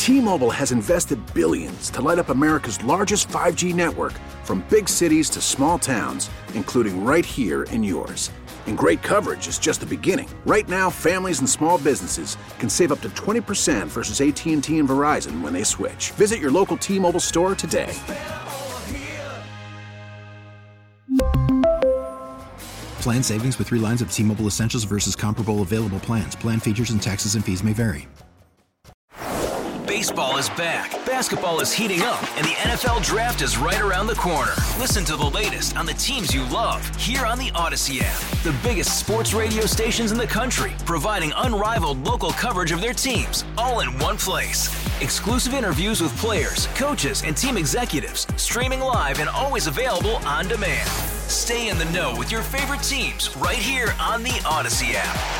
T-Mobile has invested billions to light up America's largest 5G network, from big cities to small towns, including right here in yours. And great coverage is just the beginning. Right now, families and small businesses can save up to 20% versus AT&T and Verizon when they switch. Visit your local T-Mobile store today. Plan savings with 3 lines of T-Mobile Essentials versus comparable available plans. Plan features and taxes and fees may vary. Baseball is back, basketball is heating up, and the NFL Draft is right around the corner. Listen to the latest on the teams you love here on the Odyssey app. The biggest sports radio stations in the country, providing unrivaled local coverage of their teams, all in one place. Exclusive interviews with players, coaches, and team executives, streaming live and always available on demand. Stay in the know with your favorite teams right here on the Odyssey app.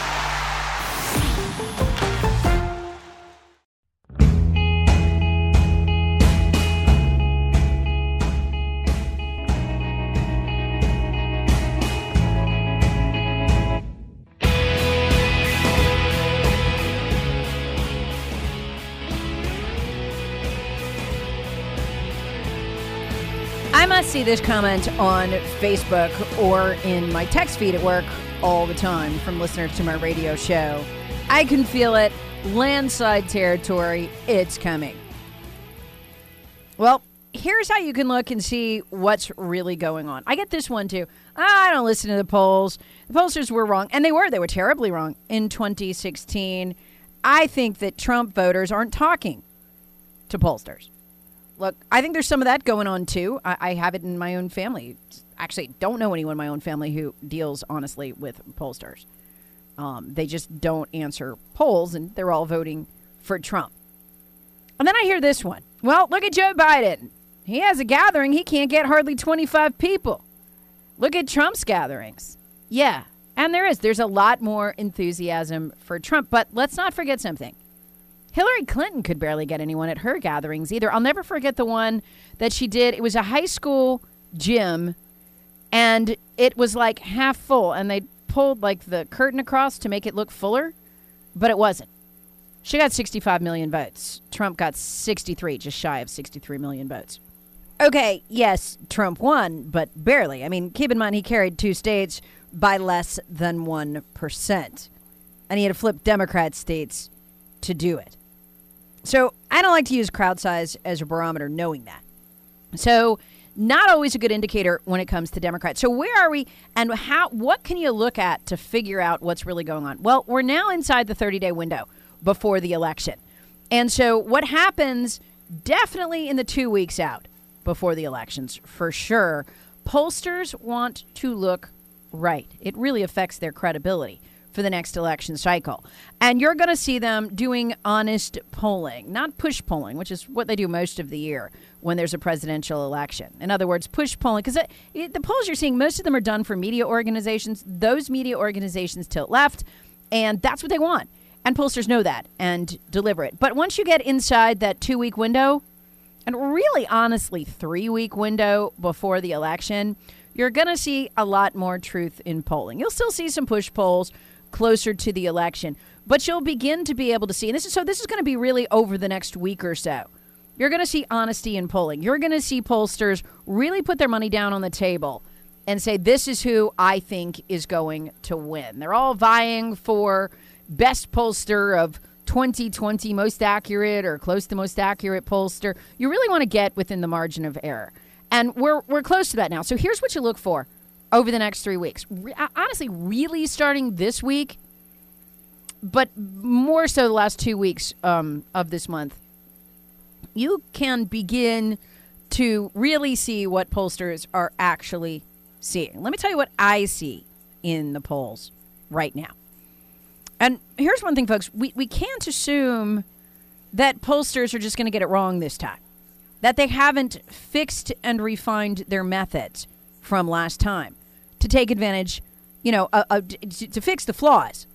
I see this comment on Facebook or in my text feed at work all the time from listeners to my radio show. I can feel it. Landslide territory. It's coming. Well, here's how you can look and see what's really going on. I get this one too. I don't listen to the polls. The pollsters were wrong. And they were terribly wrong in 2016. I think that Trump voters aren't talking to pollsters. Look, I think there's some of that going on, too. I have it in my own family. Actually, don't know anyone in my own family who deals, honestly, with pollsters. They just don't answer polls, and they're all voting for Trump. And then I hear this one. Well, look at Joe Biden. He has a gathering. He can't get hardly 25 people. Look at Trump's gatherings. Yeah, and there's a lot more enthusiasm for Trump. But let's not forget something. Hillary Clinton could barely get anyone at her gatherings either. I'll never forget the one that she did. It was a high school gym, and it was like half full, and they pulled like the curtain across to make it look fuller, but it wasn't. She got 65 million votes. Trump got 63, just shy of 63 million votes. Okay, yes, Trump won, but barely. I mean, keep in mind he carried 2 states by less than 1%, and he had to flip Democrat states to do it. So I don't like to use crowd size as a barometer, knowing that. So not always a good indicator when it comes to Democrats. So where are we, and what can you look at to figure out what's really going on? Well, we're now inside the 30-day window before the election. And so what happens definitely in the 2 weeks out before the elections, for sure, pollsters want to look right. It really affects their credibility for the next election cycle. And you're going to see them doing honest polling, not push polling, which is what they do most of the year when there's a presidential election. In other words, push polling, because the polls you're seeing, most of them are done for media organizations. Those media organizations tilt left, and that's what they want. And pollsters know that and deliver it. But once you get inside that 2-week window, and really honestly 3-week window before the election, you're going to see a lot more truth in polling. You'll still see some push polls closer to the election, but you'll begin to be able to see, and this is going to be really over the next week or so. You're going to see honesty in polling. You're going to see pollsters really put their money down on the table and say, this is who I think is going to win. They're all vying for best pollster of 2020, most accurate or close to most accurate pollster. You really want to get within the margin of error. And we're close to that now. So here's what you look for over the next 3 weeks. Honestly, really starting this week, but more so the last 2 weeks of this month, you can begin to really see what pollsters are actually seeing. Let me tell you what I see in the polls right now. And here's one thing, folks. We can't assume that pollsters are just going to get it wrong this time, that they haven't fixed and refined their methods from last time to take advantage, to fix the flaws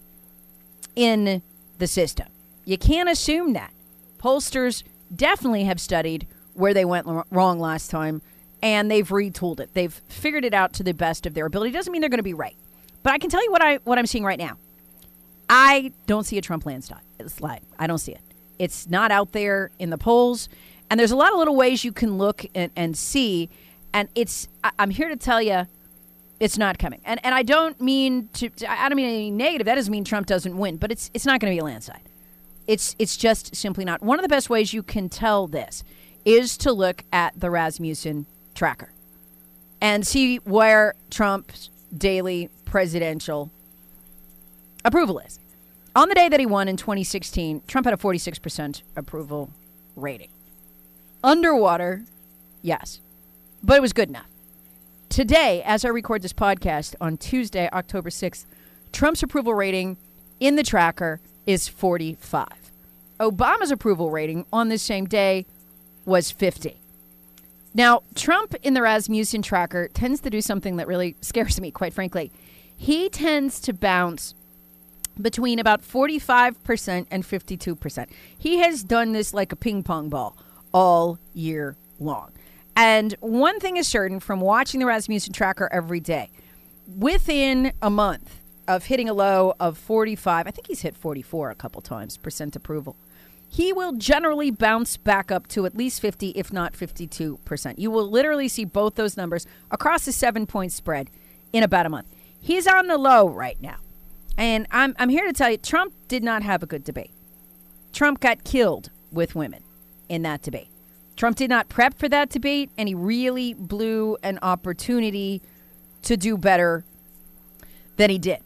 in the system. You can't assume that. Pollsters definitely have studied where they went wrong last time, and they've retooled it. They've figured it out to the best of their ability. Doesn't mean they're going to be right. But I can tell you what I'm seeing right now. I don't see a Trump landslide. I don't see it. It's not out there in the polls. And there's a lot of little ways you can look and see. And I'm here to tell you, it's not coming. And I don't mean any negative. That doesn't mean Trump doesn't win, but it's not going to be a landslide. It's just simply not. One of the best ways you can tell this is to look at the Rasmussen tracker and see where Trump's daily presidential approval is. On the day that he won in 2016, Trump had a 46% approval rating. Underwater, yes, but it was good enough. Today, as I record this podcast on Tuesday, October 6th, Trump's approval rating in the tracker is 45. Obama's approval rating on this same day was 50. Now, Trump in the Rasmussen tracker tends to do something that really scares me, quite frankly. He tends to bounce between about 45% and 52%. He has done this like a ping pong ball all year long. And one thing is certain from watching the Rasmussen tracker every day, within a month of hitting a low of 45, I think he's hit 44 a couple times, percent approval, he will generally bounce back up to at least 50, if not 52%. You will literally see both those numbers across a 7-point spread in about a month. He's on the low right now. And I'm here to tell you, Trump did not have a good debate. Trump got killed with women in that debate. Trump did not prep for that debate, and he really blew an opportunity to do better than he did.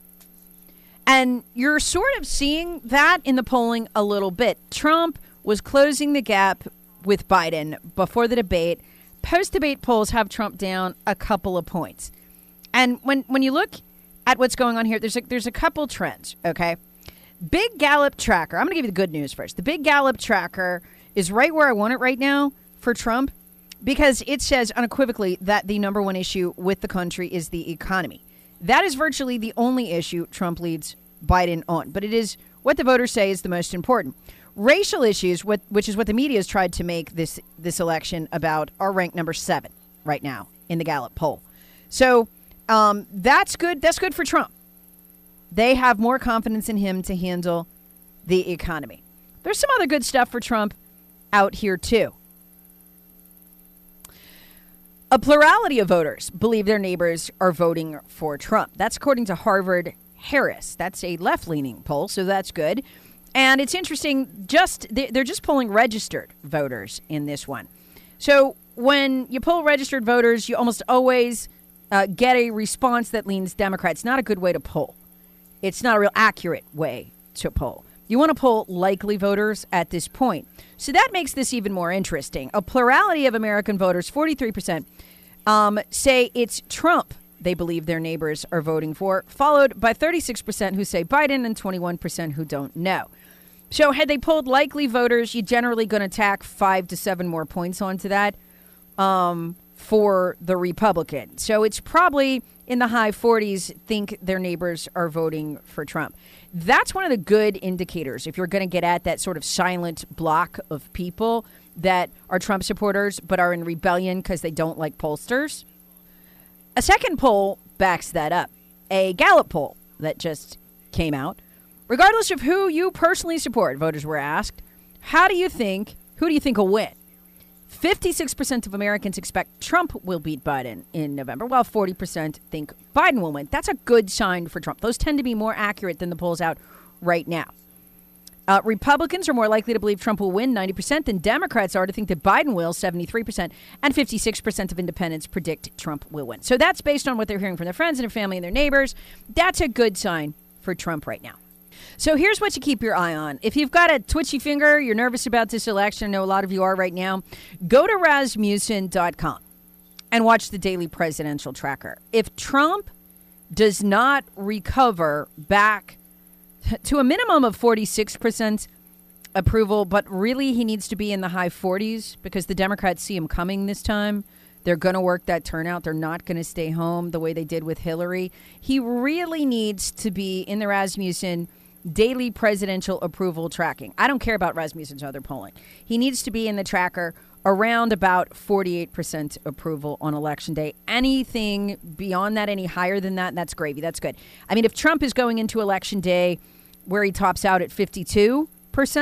And you're sort of seeing that in the polling a little bit. Trump was closing the gap with Biden before the debate. Post-debate polls have Trump down a couple of points. And when you look at what's going on here, there's a couple trends, okay? Big Gallup tracker. I'm going to give you the good news first. The Big Gallup tracker is right where I want it right now for Trump because it says unequivocally that the number one issue with the country is the economy. That is virtually the only issue Trump leads Biden on, but it is what the voters say is the most important. Racial issues, which is what the media has tried to make this election about, are ranked number 7 right now in the Gallup poll. So that's good. That's good for Trump. They have more confidence in him to handle the economy. There's some other good stuff for Trump out here, too. A plurality of voters believe their neighbors are voting for Trump. That's according to Harvard-Harris. That's a left-leaning poll, so that's good. And it's interesting, they're just polling registered voters in this one. So when you poll registered voters, you almost always get a response that leans Democrat. It's not a good way to poll. It's not a real accurate way to poll. You want to poll likely voters at this point. So that makes this even more interesting. A plurality of American voters, 43%, say it's Trump they believe their neighbors are voting for, followed by 36% who say Biden and 21% who don't know. So had they polled likely voters, you're generally going to tack 5 to 7 more points onto that for the Republican. So it's probably in the high 40s think their neighbors are voting for Trump. That's one of the good indicators if you're going to get at that sort of silent block of people that are Trump supporters but are in rebellion because they don't like pollsters. A second poll backs that up. A Gallup poll that just came out. Regardless of who you personally support, voters were asked, who do you think will win? 56% of Americans expect Trump will beat Biden in November, while 40% think Biden will win. That's a good sign for Trump. Those tend to be more accurate than the polls out right now. Republicans are more likely to believe Trump will win, 90%, than Democrats are to think that Biden will, 73%, and 56% of independents predict Trump will win. So that's based on what they're hearing from their friends and their family and their neighbors. That's a good sign for Trump right now. So here's what you keep your eye on. If you've got a twitchy finger, you're nervous about this election, I know a lot of you are right now, go to Rasmussen.com and watch the daily presidential tracker. If Trump does not recover back to a minimum of 46% approval, but really he needs to be in the high 40s because the Democrats see him coming this time. They're going to work that turnout. They're not going to stay home the way they did with Hillary. He really needs to be in the Rasmussen daily presidential approval tracking. I don't care about Rasmussen's other polling. He needs to be in the tracker around about 48% approval on Election Day. Anything beyond that, any higher than that, that's gravy. That's good. I mean, if Trump is going into Election Day where he tops out at 52%,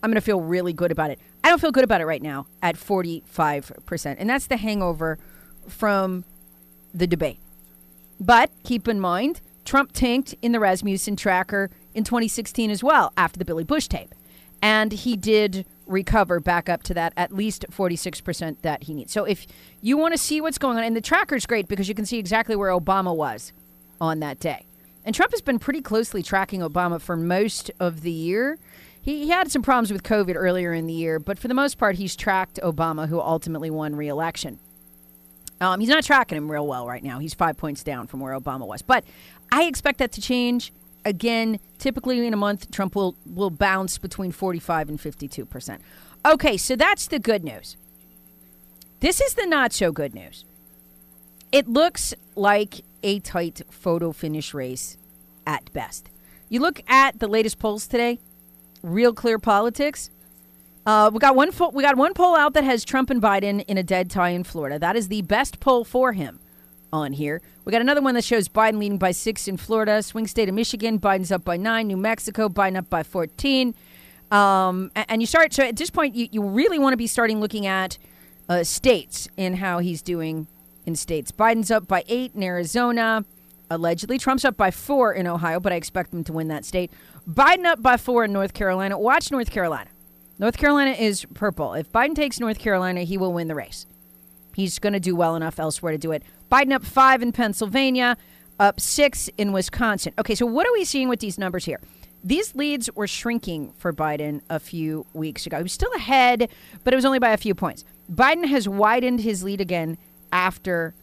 I'm going to feel really good about it. I don't feel good about it right now at 45%. And that's the hangover from the debate. But keep in mind, Trump tanked in the Rasmussen tracker in 2016 as well after the Billy Bush tape. And he did recover back up to that at least 46% that he needs. So if you want to see what's going on, and the tracker's great because you can see exactly where Obama was on that day. And Trump has been pretty closely tracking Obama for most of the year. He had some problems with COVID earlier in the year, but for the most part, he's tracked Obama, who ultimately won re-election. He's not tracking him real well right now. He's 5 points down from where Obama was. But I expect that to change. Again, typically in a month, Trump will bounce between 45 and 52%. Okay, so that's the good news. This is the not so good news. It looks like a tight photo finish race at best. You look at the latest polls today, Real Clear Politics. We got one poll out that has Trump and Biden in a dead tie in Florida. That is the best poll for him on here. We got another one that shows Biden leading by 6 in Florida, swing state of Michigan, Biden's up by 9, New Mexico, Biden up by 14. And you start, so at this point, you really want to be starting looking at states and how he's doing in states. Biden's up by 8 in Arizona, allegedly. Trump's up by 4 in Ohio, but I expect him to win that state. Biden up by 4 in North Carolina. Watch North Carolina. North Carolina is purple. If Biden takes North Carolina, he will win the race. He's going to do well enough elsewhere to do it. Biden up 5 in Pennsylvania, up 6 in Wisconsin. Okay, so what are we seeing with these numbers here? These leads were shrinking for Biden a few weeks ago. He was still ahead, but it was only by a few points. Biden has widened his lead again after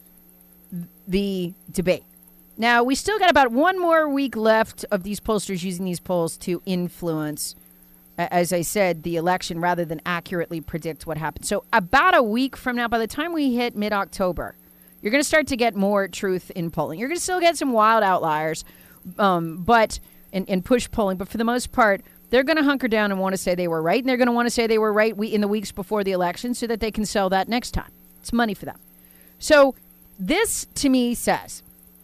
the debate. Now, we still got about one more week left of these pollsters using these polls to influence, as I said, the election rather than accurately predict what happens. So about a week from now, by the time we hit mid-October, you're going to start to get more truth in polling. You're going to still get some wild outliers, but in push polling. But for the most part, they're going to hunker down and want to say they were right. And they're going to want to say they were right in the weeks before the election so that they can sell that next time. It's money for them. So this, to me, says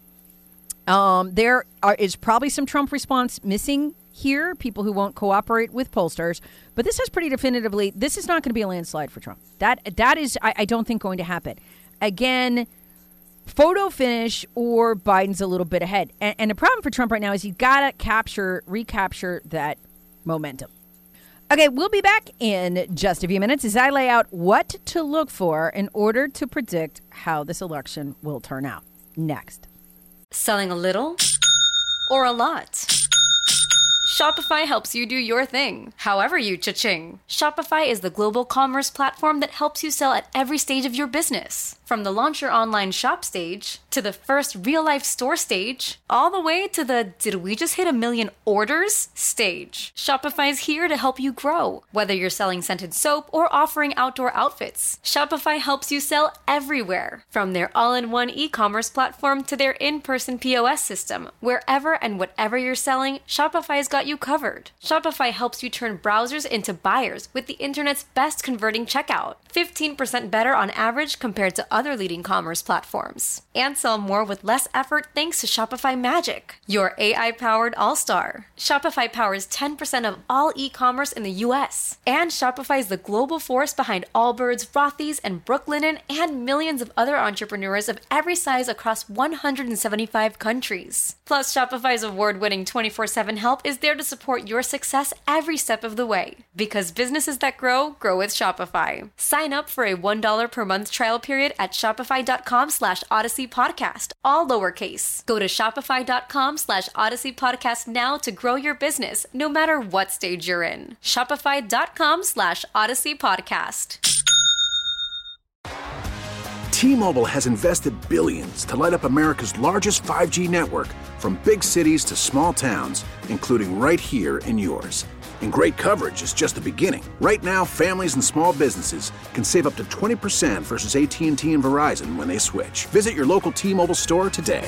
there is probably some Trump response missing here, people who won't cooperate with pollsters. But this says pretty definitively, this is not going to be a landslide for Trump. That is, I don't think, going to happen. Again, photo finish or Biden's a little bit ahead. And the problem for Trump right now is he's got to recapture that momentum. Okay, we'll be back in just a few minutes as I lay out what to look for in order to predict how this election will turn out. Next. Selling a little or a lot? Shopify helps you do your thing, however you cha-ching. Shopify is the global commerce platform that helps you sell at every stage of your business. From the launch your online shop stage, to the first real-life store stage, all the way to the did we just hit 1 million orders stage. Shopify's here to help you grow. Whether you're selling scented soap or offering outdoor outfits, Shopify helps you sell everywhere. From their all-in-one e-commerce platform to their in-person POS system, wherever and whatever you're selling, Shopify's got you covered. Shopify helps you turn browsers into buyers with the internet's best converting checkout. 15% better on average compared to other leading commerce platforms. And sell more with less effort thanks to Shopify Magic, your AI-powered all-star. Shopify powers 10% of all e-commerce in the U.S. And Shopify is the global force behind Allbirds, Rothy's, and Brooklinen, and millions of other entrepreneurs of every size across 175 countries. Plus, Shopify's award-winning 24/7 help is there to support your success every step of the way. Because businesses that grow with Shopify. Sign up for a $1 per month trial period at shopify.com/Odyssey Podcast, all lowercase. Go to shopify.com/Odyssey Podcast now to grow your business, no matter what stage you're in. Shopify.com/Odyssey Podcast. T-Mobile has invested billions to light up America's largest 5G network, from big cities to small towns, including right here in yours. And great coverage is just the beginning. Right now, families and small businesses can save up to 20% versus AT&T and Verizon when they switch. Visit your local T-Mobile store today.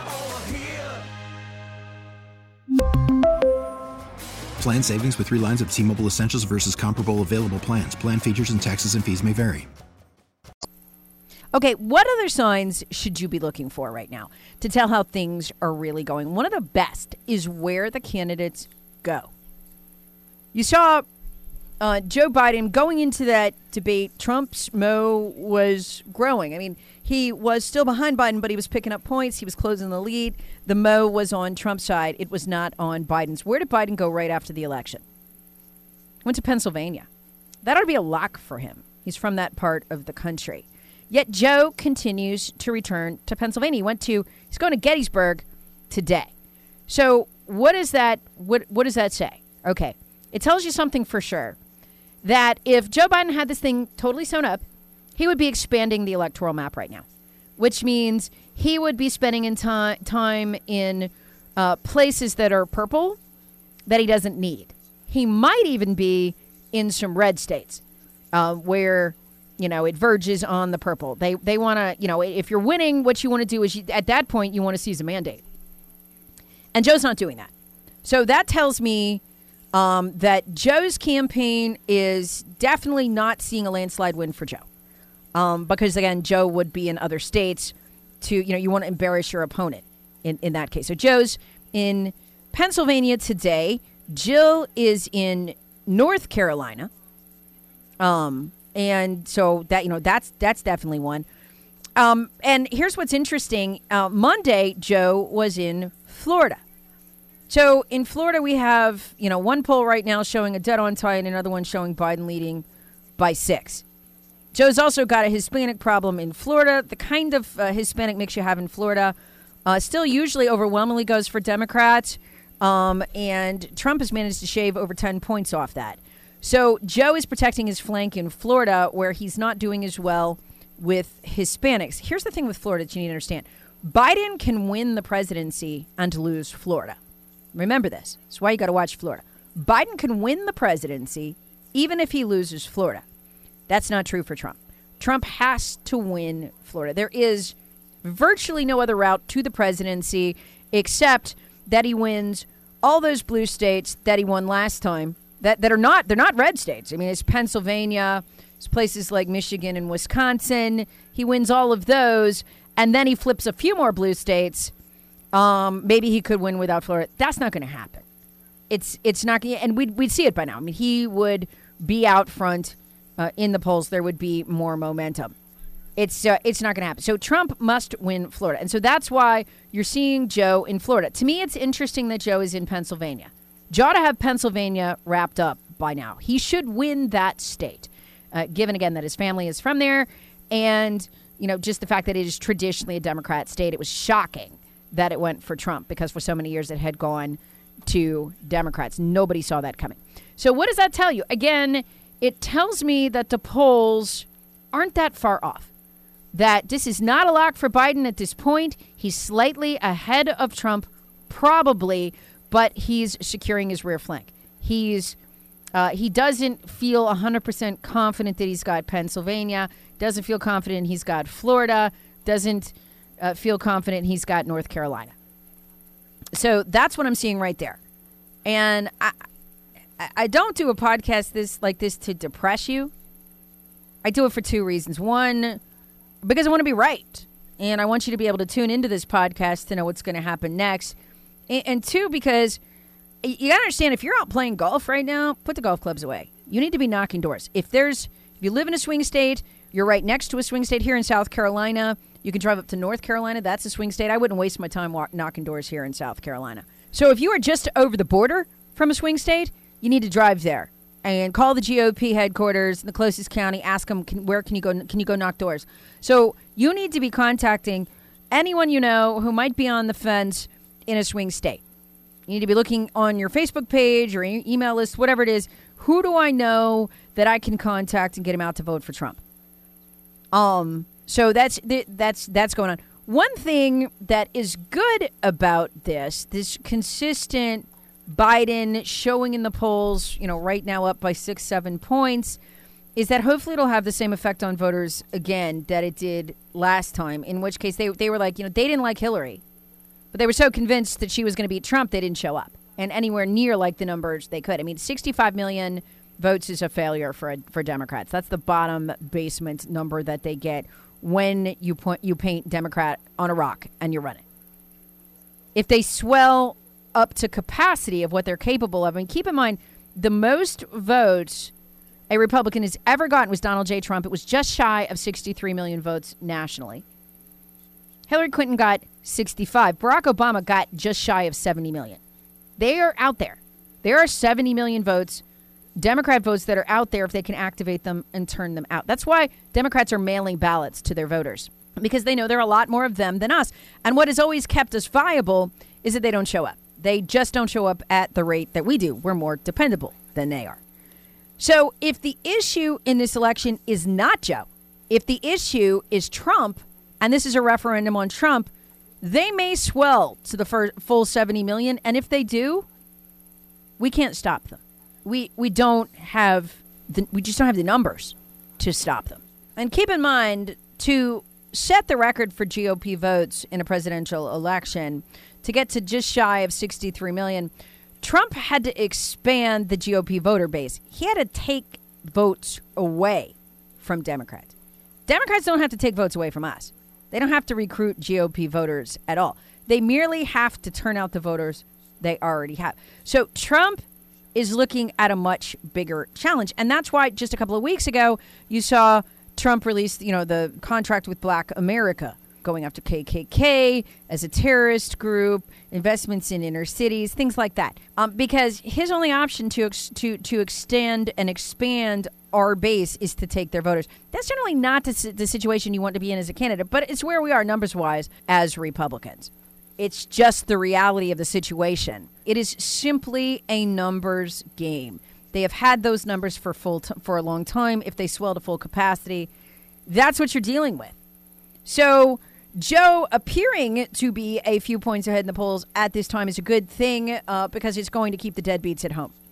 Plan savings with 3 lines of T-Mobile Essentials versus comparable available plans. Plan features and taxes and fees may vary. Okay, what other signs should you be looking for right now to tell how things are really going? One of the best is where the candidates go. You saw Joe Biden, going into that debate, Trump's mo was growing. I mean, he was still behind Biden, but he was picking up points. He was closing the lead. The mo was on Trump's side. It was not on Biden's. Where did Biden go right after the election? Went to Pennsylvania. That ought to be a lock for him. He's from that part of the country. Yet Joe continues to return to Pennsylvania. He's going to Gettysburg today. So what is that? What does that say? Okay. It tells you something for sure. That if Joe Biden had this thing totally sewn up, he would be expanding the electoral map right now, which means he would be spending time in places that are purple that he doesn't need. He might even be in some red states where, it verges on the purple. They want to, if you're winning, what you want to do is at that point, you want to seize a mandate. And Joe's not doing that. So that tells me that Joe's campaign is definitely not seeing a landslide win for Joe. Because, again, Joe would be in other states you want to embarrass your opponent in that case. So Joe's in Pennsylvania today. Jill is in North Carolina. And so that's definitely one. And here's what's interesting. Monday, Joe was in Florida. So in Florida, we have, one poll right now showing a dead on tie and another one showing Biden leading by 6. Joe's also got a Hispanic problem in Florida. The kind of Hispanic mix you have in Florida still usually overwhelmingly goes for Democrats. And Trump has managed to shave over 10 points off that. So Joe is protecting his flank in Florida where he's not doing as well with Hispanics. Here's the thing with Florida that you need to understand. Biden can win the presidency and lose Florida. Remember this. That's why you got to watch Florida. Biden can win the presidency even if he loses Florida. That's not true for Trump. Trump has to win Florida. There is virtually no other route to the presidency except that he wins all those blue states that he won last time that are not, they're not red states. I mean, it's Pennsylvania, it's places like Michigan and Wisconsin. He wins all of those, and then he flips a few more blue states. Maybe he could win without Florida. That's not going to happen. It's not going to, and we'd see it by now. I mean, he would be out front in the polls. There would be more momentum. It's not going to happen. So Trump must win Florida. And so that's why you're seeing Joe in Florida. To me, it's interesting that Joe is in Pennsylvania. Joe ought to have Pennsylvania wrapped up by now. He should win that state, given, again, that his family is from there. And, just the fact that it is traditionally a Democrat state. It was shocking that it went for Trump because for so many years it had gone to Democrats. Nobody saw that coming. So what does that tell you? Again, it tells me that the polls aren't that far off. That this is not a lock for Biden at this point. He's slightly ahead of Trump, probably, but he's securing his rear flank. He doesn't feel 100% confident that he's got Pennsylvania, doesn't feel confident he's got Florida, doesn't feel confident he's got North Carolina. So that's what I'm seeing right there. And I don't do a podcast like this to depress you. I do it for 2 reasons. One, because I want to be right. And I want you to be able to tune into this podcast to know what's going to happen next. And 2, because you got to understand, if you're out playing golf right now, put the golf clubs away. You need to be knocking doors. If you live in a swing state, you're right next to a swing state here in South Carolina. You can drive up to North Carolina. That's a swing state. I wouldn't waste my time knocking doors here in South Carolina. So if you are just over the border from a swing state, you need to drive there and call the GOP headquarters in the closest county. Ask them, where can you go? Can you go knock doors? So you need to be contacting anyone you know who might be on the fence in a swing state. You need to be looking on your Facebook page or email list, whatever it is. Who do I know that I can contact and get him out to vote for Trump? So that's going on. One thing that is good about this consistent Biden showing in the polls, right now up by 6-7 points, is that hopefully it'll have the same effect on voters again that it did last time, in which case they were like, they didn't like Hillary, but they were so convinced that she was going to beat Trump, they didn't show up. And anywhere near like the numbers they could. I mean, 65 million votes is a failure for Democrats. That's the bottom basement number that they get when you paint Democrat on a rock and you run it. If they swell up to capacity of what they're capable of, keep in mind, the most votes a Republican has ever gotten was Donald J. Trump. It was just shy of 63 million votes nationally. Hillary Clinton got 65. Barack Obama got just shy of 70 million. They are out there. There are 70 million votes, Democrat votes that are out there if they can activate them and turn them out. That's why Democrats are mailing ballots to their voters, because they know there are a lot more of them than us. And what has always kept us viable is that they don't show up. They just don't show up at the rate that we do. We're more dependable than they are. So if the issue in this election is not Joe, if the issue is Trump, and this is a referendum on Trump, they may swell to the full 70 million. And if they do, we can't stop them. We just don't have the numbers to stop them. And keep in mind, to set the record for GOP votes in a presidential election, to get to just shy of 63 million, Trump had to expand the GOP voter base. He had to take votes away from Democrats. Democrats don't have to take votes away from us. They don't have to recruit GOP voters at all. They merely have to turn out the voters they already have. So Trump is looking at a much bigger challenge. And that's why just a couple of weeks ago, you saw Trump release, the contract with Black America, going after KKK as a terrorist group, investments in inner cities, things like that. Because his only option to extend and expand our base is to take their voters. That's generally not the situation you want to be in as a candidate, but it's where we are numbers-wise as Republicans. It's just the reality of the situation. It is simply a numbers game. They have had those numbers for a long time. If they swell to full capacity, that's what you're dealing with. So Joe appearing to be a few points ahead in the polls at this time is a good thing because it's going to keep the deadbeats at home.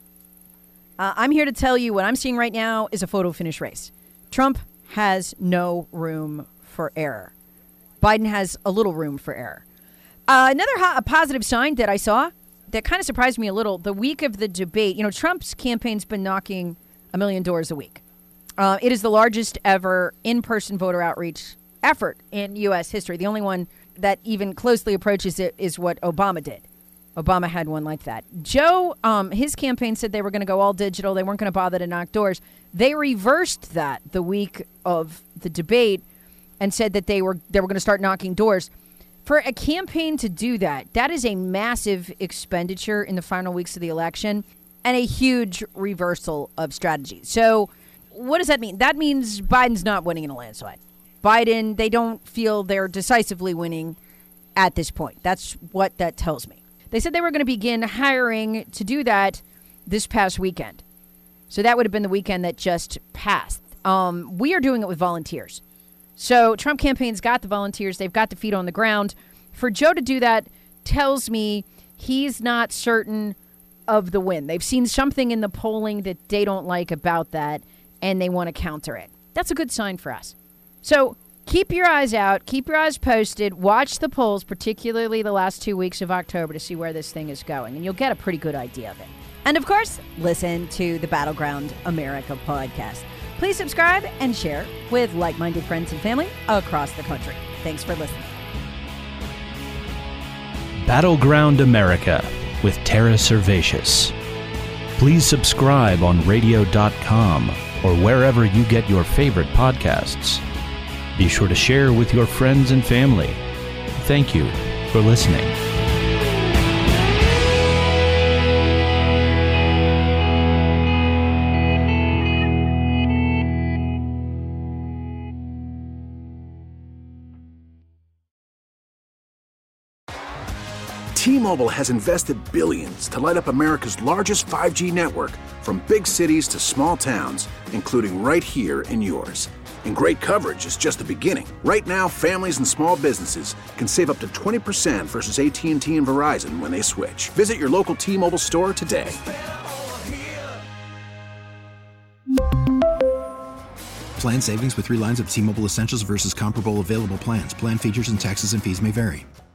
I'm here to tell you what I'm seeing right now is a photo finish race. Trump has no room for error. Biden has a little room for error. Another positive sign that I saw that kind of surprised me a little, the week of the debate, Trump's campaign's been knocking 1 million doors a week. It is the largest ever in-person voter outreach effort in U.S. history. The only one that even closely approaches it is what Obama did. Obama had one like that. Joe, his campaign said they were going to go all digital. They weren't going to bother to knock doors. They reversed that the week of the debate and said that they were going to start knocking doors. For a campaign to do that is a massive expenditure in the final weeks of the election and a huge reversal of strategy. So what does that mean? That means Biden's not winning in a landslide. Biden, they don't feel they're decisively winning at this point. That's what that tells me. They said they were going to begin hiring to do that this past weekend. So that would have been the weekend that just passed. We are doing it with volunteers. So Trump campaign's got the volunteers. They've got the feet on the ground. For Joe to do that tells me he's not certain of the win. They've seen something in the polling that they don't like about that, and they want to counter it. That's a good sign for us. So keep your eyes out. Keep your eyes posted. Watch the polls, particularly the last 2 weeks of October, to see where this thing is going, and you'll get a pretty good idea of it. And, of course, listen to the Battleground America podcast. Please subscribe and share with like-minded friends and family across the country. Thanks for listening. Battleground America with Tara Servatius. Please subscribe on radio.com or wherever you get your favorite podcasts. Be sure to share with your friends and family. Thank you for listening. T-Mobile has invested billions to light up America's largest 5G network, from big cities to small towns, including right here in yours. And great coverage is just the beginning. Right now, families and small businesses can save up to 20% versus AT&T and Verizon when they switch. Visit your local T-Mobile store today. Plan savings with 3 lines of T-Mobile Essentials versus comparable available plans. Plan features and taxes and fees may vary.